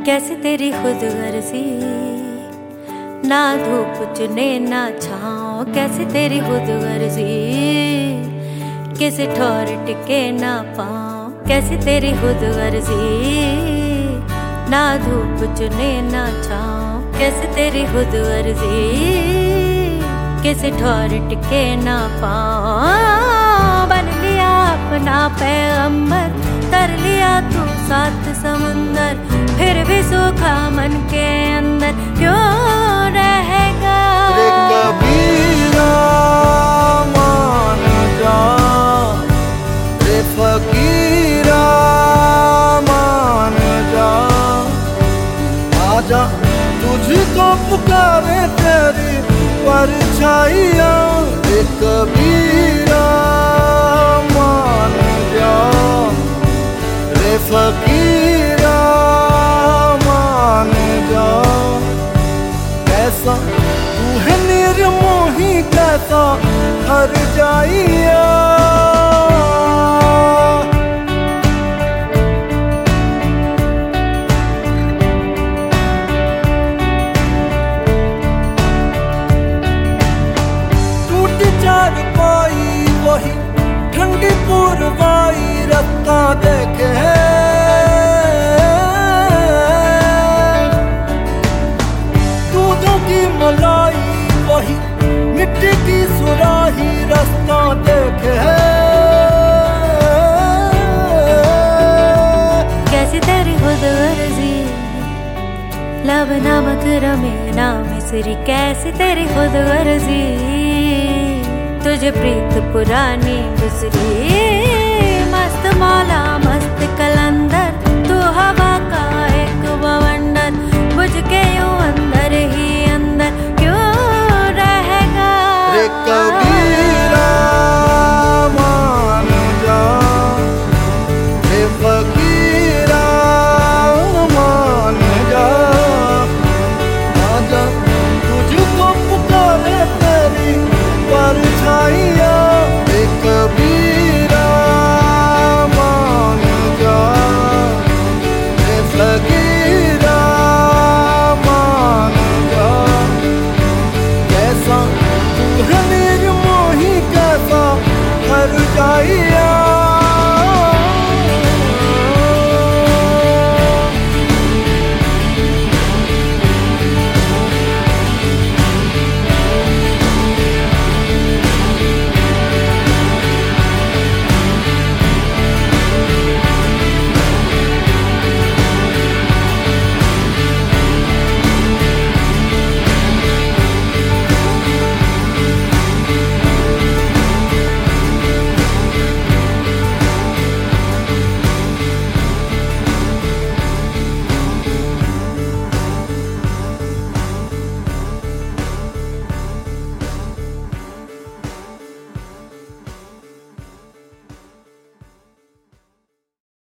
कैसे तेरी खुद गर्जी, ना धूप चुने ना छाँव। कैसे तेरी खुद गर्जी, किसी ठोर टिके ना पाँव। कैसे तेरी खुद गर्जी, ना धूप चुने ना छाँव। कैसे तेरी खुद गर्जी, किसी ठोर टिके ना पाँव। बन लिया अपना पैगंबर, तर लिया तू सात समंदर, फिर भी सूखा मन के अंदर क्यों रहेगा। रे कबीरा मान जा, रे फकीरा मान जा, आजा तुझको पुकारे तेरी परछाइयाँ। रे कबीरा मान जा, रे फकीरा मान जा। कैसा तू है निर्मोही, कैसा हर जाइया। पाई वही ठंडी पुरवाई रत्ता देखे, दूधों की मलाई वही मिट्टी की सुराही रास्ता देखे। कैसी तेरी खुद गर्जी, लब नमक रमे ना मिसरी। कैसी तेरी खुद गर्जी, तुझे प्रीत पुरानी गुजरी। मस्त मौला मस्त कलंदर,